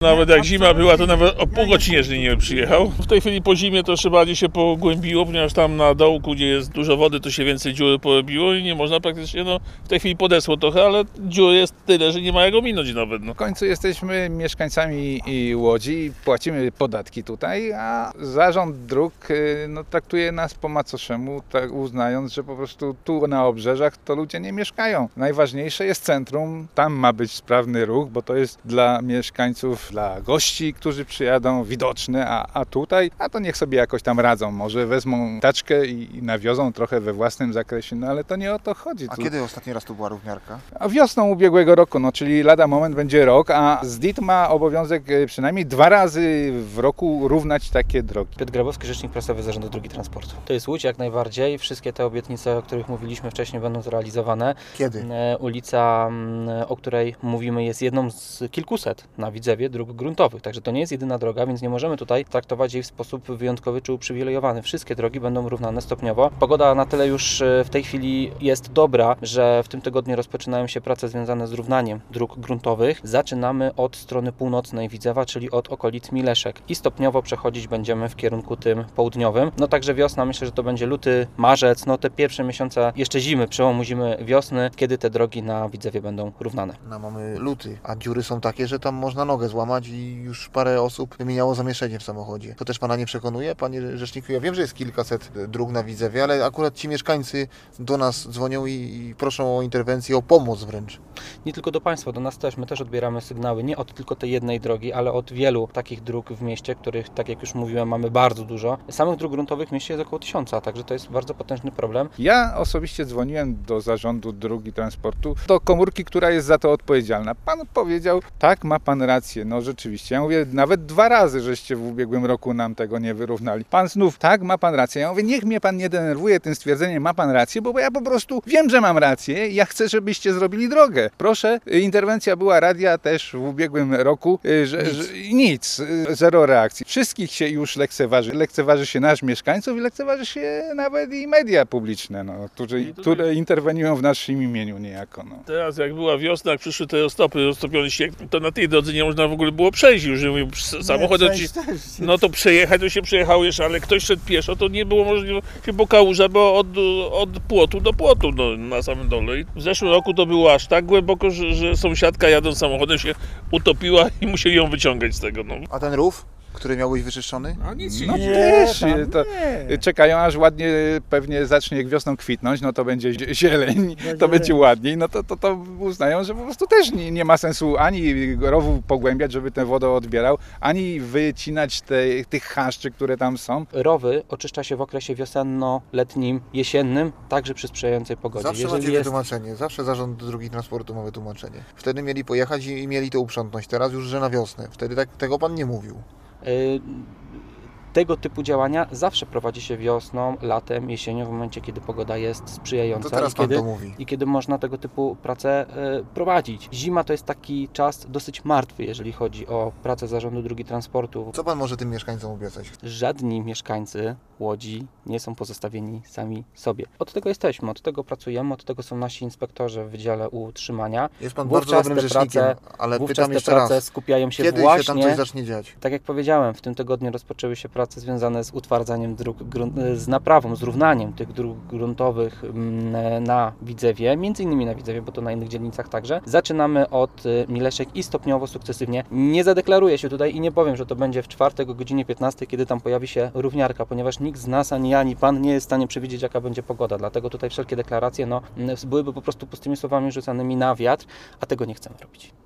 Nawet jak zima była, to nawet o pół godziny nie przyjechał. W tej chwili po zimie to jeszcze bardziej się pogłębiło, ponieważ tam na dołku, gdzie jest dużo wody, to się więcej dziury porobiło i nie można praktycznie, w tej chwili podesło trochę, ale dziury jest tyle, że nie ma jak ominąć nawet. W końcu jesteśmy mieszkańcami Łodzi i płacimy podatki tutaj, a zarząd dróg traktuje nas po macoszemu, tak uznając, że po prostu tu na obrzeżach to ludzie nie mieszkają. Najważniejsze jest centrum, tam ma być sprawny ruch, bo to jest dla mieszkańców, dla gości, którzy przyjadą, widoczne, a tutaj, to niech sobie jakoś tam radzą. Może wezmą taczkę i nawiozą trochę we własnym zakresie, ale to nie o to chodzi. A kiedy ostatni raz tu była równiarka? A wiosną ubiegłego roku, czyli lada moment będzie rok, a ZDIT ma obowiązek przynajmniej 2 razy w roku równać takie drogi. Piotr Grabowski, rzecznik prasowy Zarządu Dróg i Transportu. To jest Łódź jak najbardziej. Wszystkie te obietnice, o których mówiliśmy wcześniej, będą zrealizowane. Kiedy? Ulica, o której mówimy, jest jedną z kilkuset na Widzewie dróg gruntowych. Także to nie jest jedyna droga, więc nie możemy tutaj traktować jej w sposób wyjątkowy czy uprzywilejowany. Wszystkie drogi będą równane stopniowo. Pogoda na tyle już w tej chwili jest dobra, że w tym tygodniu rozpoczynają się prace związane z równaniem dróg gruntowych. Zaczynamy od strony północnej Widzewa, czyli od okolic Mileszek i stopniowo przechodzić będziemy w kierunku tym południowym. Także wiosna, myślę, że to będzie luty, marzec, te pierwsze miesiące jeszcze zimy, przełomu zimy, wiosny, kiedy te drogi na Widzewie będą równane. Mamy luty, a dziury są takie, że tam można nogę złamać i już parę osób wymieniało zamieszanie w samochodzie. To też Pana nie przekonuje, Panie Rzeczniku? Ja wiem, że jest kilkaset dróg na Widzewie, ale akurat ci mieszkańcy do nas dzwonią i proszą o interwencję, o pomoc wręcz. Nie tylko do Państwa, do nas też. My też odbieramy sygnały nie od tylko tej jednej drogi, ale od wielu takich dróg w mieście, których, tak jak już mówiłem, mamy bardzo dużo. Samych dróg gruntowych w mieście jest około 1000, także to jest bardzo potężny problem. Ja osobiście dzwoniłem do Zarządu Dróg i Transportu, do komórki, która jest za to odpowiedzialna. Pan powiedział, tak, ma Pan rację, rzeczywiście. Ja mówię, nawet 2 razy, żeście w ubiegłym roku nam tego nie wyrównali. Pan znów, tak, ma Pan rację. Ja mówię, niech mnie Pan nie denerwuje tym stwierdzeniem, ma Pan rację, bo ja po prostu wiem, że mam rację i ja chcę, żebyście zrobili drogę. Proszę, interwencja była radia też w ubiegłym roku, nic, zero reakcji. Wszystkich się już lekceważy. Lekceważy się nasz mieszkańców i lekceważy się nawet i media publiczne, które interweniują w naszym imieniu niejako. Teraz jak była wiosna, jak przyszły te roztopy, roztopiony śnieg, to na tej drodze nie można w ogóle było przejść już. Samochód to przejechać, to się przejechało jeszcze, ale ktoś szedł pieszo, to nie było możliwości, bo kałuża była od płotu do płotu na samym dole. I w zeszłym roku to było aż tak głęboko, że sąsiadka jadąc samochodem się utopiła i musieli ją wyciągać z tego. A ten rów, który miał być wyczyszczony? A nic się też. Czekają, aż ładnie pewnie zacznie wiosną kwitnąć, to będzie zieleń, to będzie ładniej, to uznają, że po prostu też nie ma sensu ani rowu pogłębiać, żeby tę wodę odbierał, ani wycinać tych chaszczy, które tam są. Rowy oczyszcza się w okresie wiosenno-letnim, jesiennym, także przy sprzyjającej pogodzie. Zawsze macie wytłumaczenie, zawsze Zarząd Dróg i Transportu ma wytłumaczenie. Wtedy mieli pojechać i mieli to uprzątnąć, teraz już, że na wiosnę. Wtedy tego Pan nie mówił. Tego typu działania zawsze prowadzi się wiosną, latem, jesienią, w momencie, kiedy pogoda jest sprzyjająca to teraz Pan to mówi. I kiedy można tego typu prace prowadzić. Zima to jest taki czas dosyć martwy, jeżeli chodzi o pracę Zarządu Dróg i Transportu. Co Pan może tym mieszkańcom obiecać? Żadni mieszkańcy Łodzi nie są pozostawieni sami sobie. Od tego jesteśmy, od tego pracujemy, od tego są nasi inspektorzy w Wydziale Utrzymania. Jest Pan bardzo dobrym rzecznikiem, ale pytam jeszcze raz, skupiają się kiedy właśnie, się tam coś zacznie dziać? Tak jak powiedziałem, w tym tygodniu rozpoczęły się prace związane z utwardzaniem dróg, z naprawą, z równaniem tych dróg gruntowych na Widzewie, między innymi na Widzewie, bo to na innych dzielnicach także. Zaczynamy od Mileszek i stopniowo, sukcesywnie. Nie zadeklaruję się tutaj i nie powiem, że to będzie w czwartek o godzinie 15, kiedy tam pojawi się równiarka, ponieważ nikt z nas, ani ja, ani Pan nie jest w stanie przewidzieć, jaka będzie pogoda. Dlatego tutaj wszelkie deklaracje byłyby po prostu pustymi słowami rzucanymi na wiatr, a tego nie chcemy robić.